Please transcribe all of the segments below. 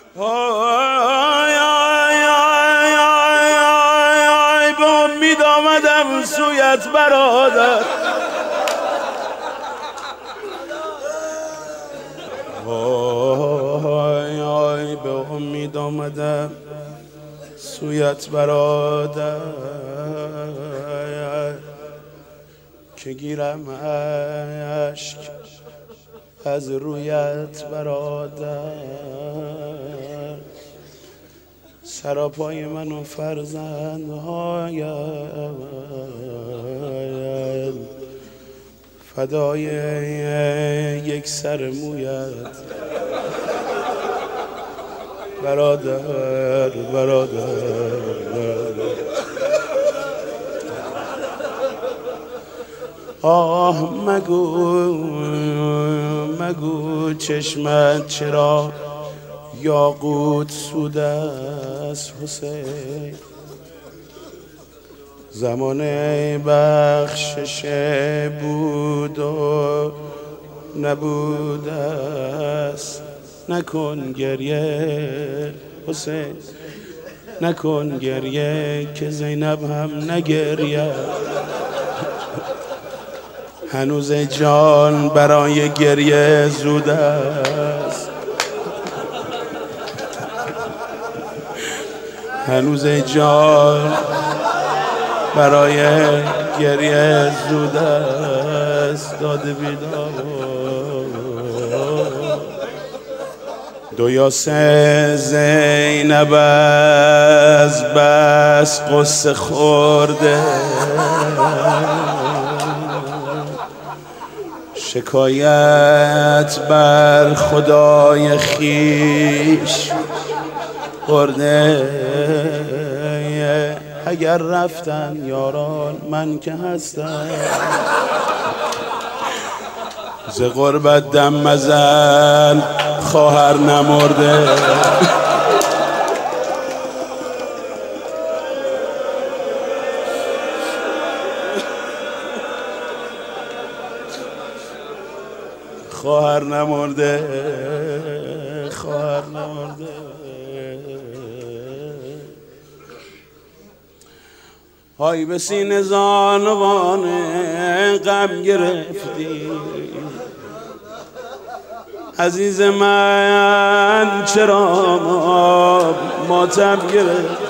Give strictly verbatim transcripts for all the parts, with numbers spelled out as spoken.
آی آی آی آی آی آی به امید آمدم سویت برادر. آی آی به امید آمدم سویت برادر، که گیرم اشک از رویت برادر. سراپای من و فرزندهایم فدای یک سر مویت برادر برادر برادر. آه مگو مگو چشمت چرا یاقوت سود است حسین، زمان بخشش بود و نبود است. نکن گریه حسین، نکن گریه که زینب هم نگریه. هنوز جان برای گریه زود است، هنوز جان برای گریه زود است. داده بیدار دو یا سه زینب از بس قصه خورده، شکایت بر خدای خیش برده. اگر رفتن یاران من که هستم، ز غربت دم مزن خواهر نمرده. خواهر نمرده خواهر نمرده. های به سینه زانوان غم گرفتی عزیز من، چرا ماتم گرفت.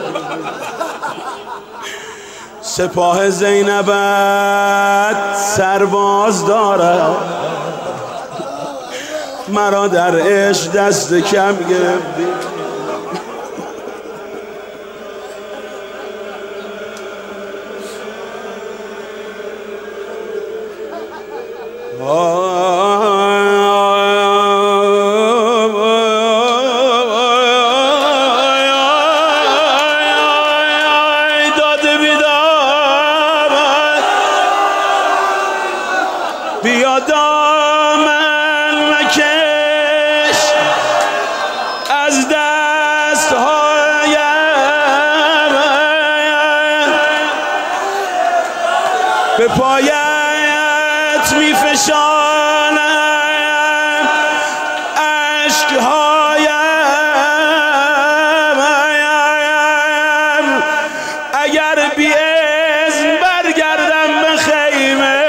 سپاه زینبت سرباز دارد، مرا در عشق دست کم گرفتی. داده بیدار بیا دامن مکش از دست هایم، به پایت می فشانم عشق هایم. اگر بی اذن برگردم به خیمه،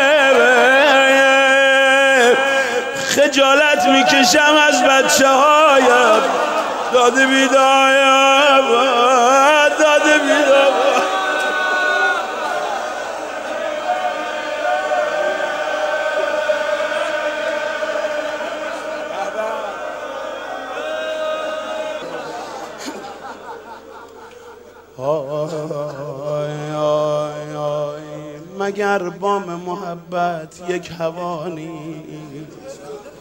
خجالت میکشم از بچه هایم. داده بیدایم داده بیدایم. آی آی آی مگر بام محبت یک هوا نیست؟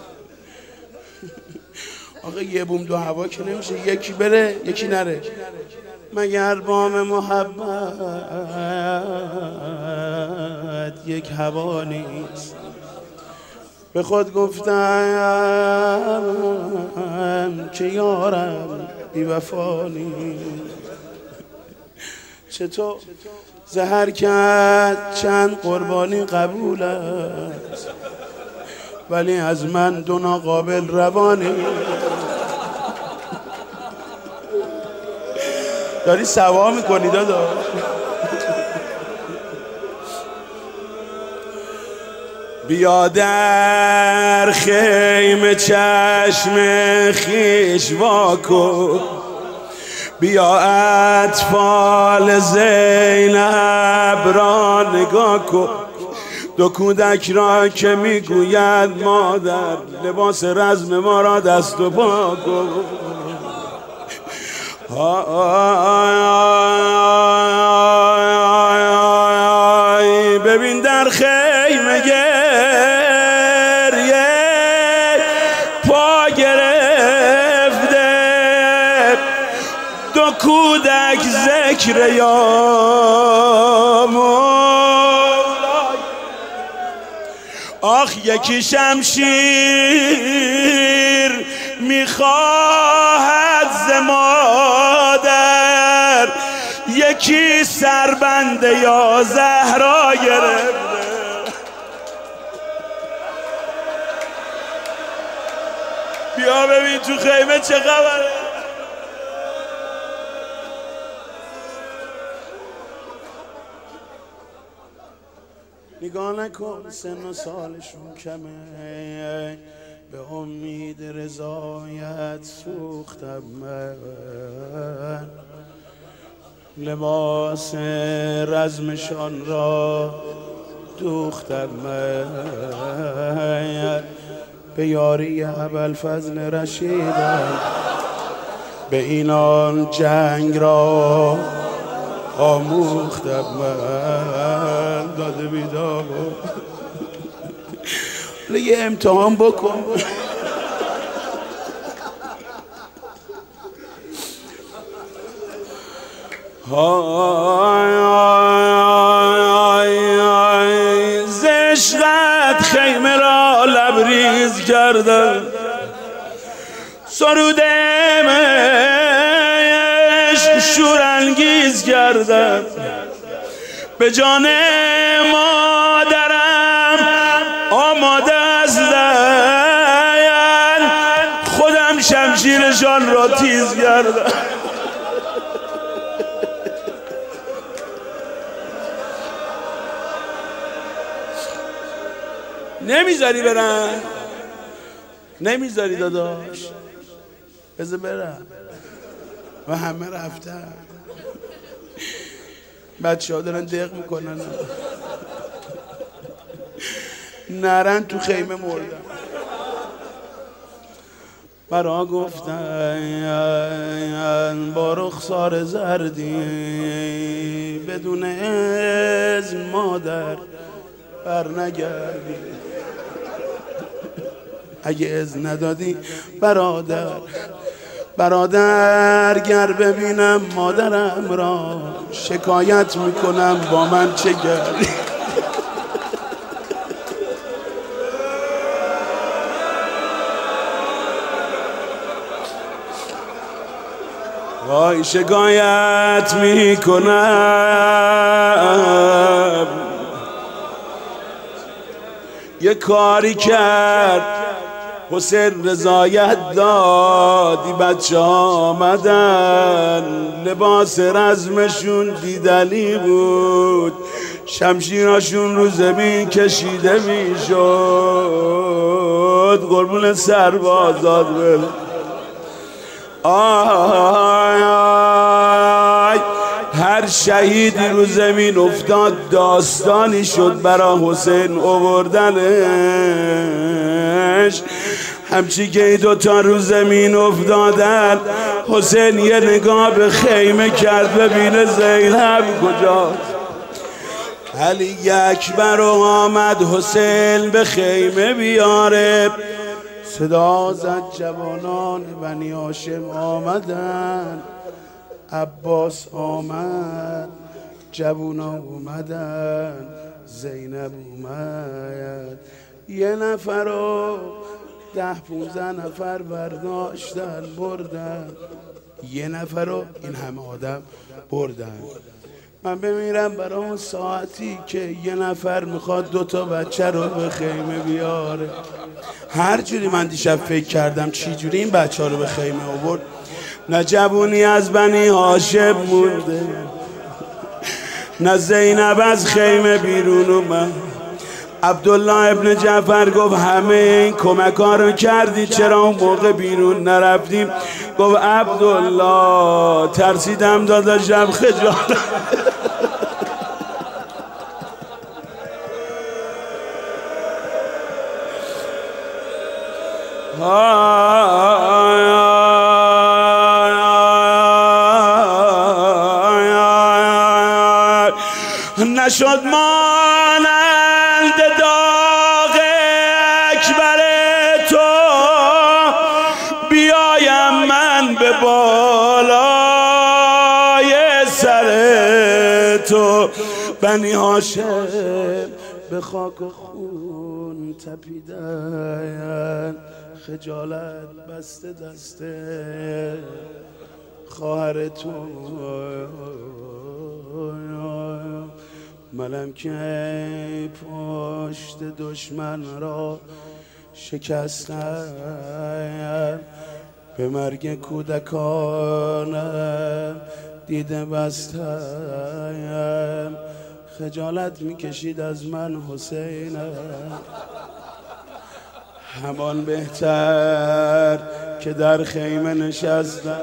آقا یه بوم دو هوا که نمیشه، یکی بره یکی نره. مگر بام محبت یک هوا نیست؟ به خود گفتم که یارم بی وفا نیست. چطور زهر کرد چند قربانی قبول است، ولی از من دو ناقابل روانی. داری سوا میکنی داداش. بیا در خیمه چشم خیش واکن، بیا اطفال زینب را نگاه کن، دو کودک را که میگوید مادر لباس رزم ما را دست و پا کن. ببین در خیمه گریه پا گرفته، دو کودک ذکر یا مولا. آخ یکی شمشیر میخواهد ز مادر، یکی سربند یا زهرا گرفته. بیا ببین تو خیمه چه خبره. نگاه نکن سن و سالشون کمه، به امید رضایت سوختم من، لباس رزمشان را دوختم من، به یاری ابوالفضل رشیدم به اینان جنگ را آموختم من. داده بیدار یه امتحان بکن. های های زشقت خیمه را لبریز کردم، سرودمش شورانگیز کردم، به جان مادرم آماده از زن، خودم شمشیرشان را تیز کردم. نمیذاری برم؟ نمیذاری داداش؟ بذار برم و همه رفتن. بچه ها دارن دق میکنن، نرن تو خیمه مردن. برا گفتن با رخسار زردی بدون اذن مادر بر نگردی، اگه اذن ندادی برادر برادر گر ببینم مادرم را شکایت میکنم با من چه کردی. وای شکایت میکنم، یه کاری کرد حسین رضایت دادی، بچه آمدن لباس رزمشون دیدنی بود، شمشیراشون رو زمین کشیده میشد، قربون سربازات بل. آی آی هر شهیدی رو زمین افتاد داستانی شد برا حسین آوردنش. همچی که دوتا رو زمین افتادن، حسین یه نگاه به خیمه کرد ببینه زینب کجاست. علی اکبر آمد حسین به خیمه بیاره، صدا زد جوانان بنی هاشم آمدن، عباس آمد، جوونا اومدن، زینب اومد. یه نفر رو ده پونزه نفر برداشتن بردن، یه نفر رو این همه آدم بردن. من بمیرم برای اون ساعتی که یه نفر میخواد دوتا بچه رو به خیمه بیاره. هر جوری من دیشب فکر کردم چی جوری این بچه ها رو به خیمه آورد، نه جوونی از بنی هاشم مونده، نه زینب از خیمه بیرون اومد. عبدالله ابن جعفر گفت همه این کمک ها رو کردی، چرا اون موقع بیرون نرفتیم؟ گفت عبدالله ترسیدم داداشم خجالت نشد مانند داغ اکبر تو، بیایم من به بالای سر تو. بنی هاشم به خاک و خون تپیدن، خجالت بسته دسته خواهر تو. منم که پشت دشمن را شکستم، به مرگ کودکانم دیده بستم. خجالت میکشید از من حسینم، همان بهتر که در خیمه نشستم.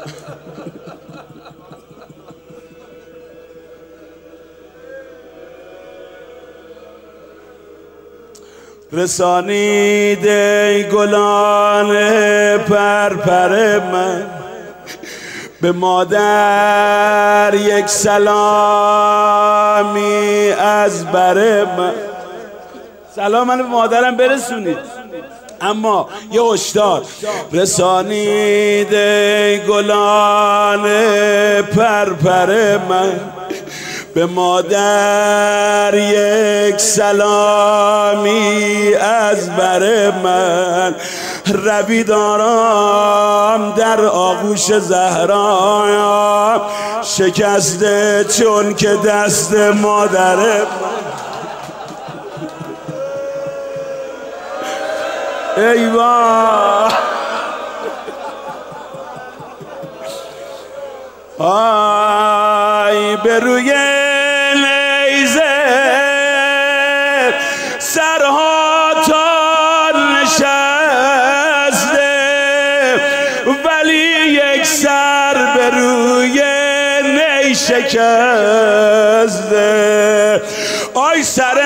رسانید ای گلان پرپر من، به مادر یک سلامی از بر من. سلام منو به مادرم برسونید، اما یه هشدار. رسانید ای گلان پرپر من، به مادر یک سلامی از بر من. روید آرام در آغوش زهرا، شکسته چون که دست مادر من. ای وای آی به روی نیزه سرها تا نشسته، ولی یک سر به روی نی شکسته. آی سر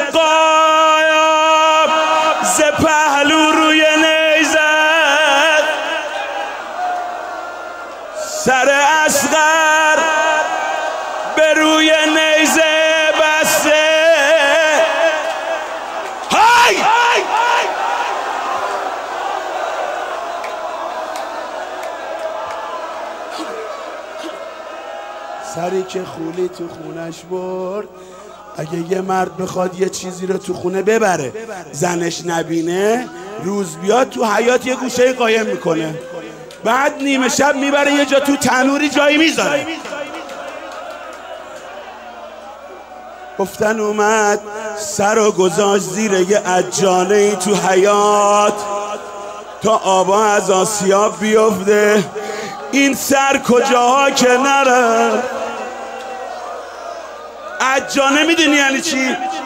سقایم ز پهلو روی نیزه، سر اصغر به روی نیزه بسته. های سری که خولی تو خونش برد. اگه یه مرد بخواد یه چیزی رو تو خونه ببره زنش نبینه، روز بیاد تو حیاط یه گوشه قایم میکنه، بعد نیمه شب میبره یه جا تو تنوری جایی میذاره. گفتن اومد سر و گذاشت زیر یه عجانه ای تو حیاط تا آبا از آسیاب بیفته. این سر کجاها که نره. عجانه میدونی یعنی چی؟